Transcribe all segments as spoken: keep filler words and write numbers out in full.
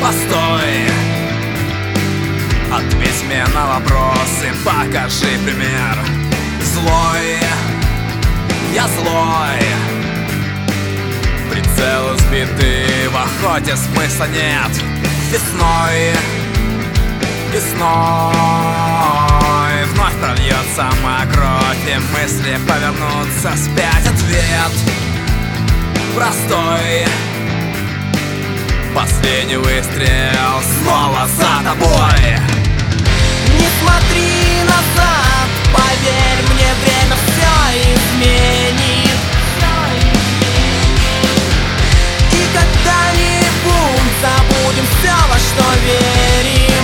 Постой, ответь мне на вопросы, покажи пример. Злой, я злой, прицелы сбиты, в охоте смысла нет. Весной, весной вновь прольется моя кровь, и мысли повернутся вспять. Ответ простой, последний выстрел снова за тобой. Не смотри назад, поверь мне, время все изменит. И когда-нибудь забудем все, во что верим.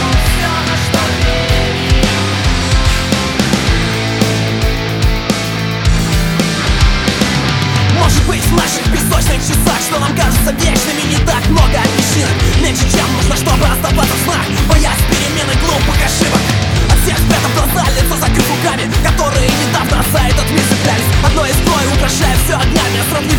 Может быть, в наших песочных часах, что нам кажется вечными, не так много причинок. Меньше, чем нужно, чтобы оставаться в снах, боясь перемены глупых ошибок. От всех взглядов глаза, лицо закрыв руками, которые недавно за этот мир цеплялись. Одно из той украшает все огнями, а сравнив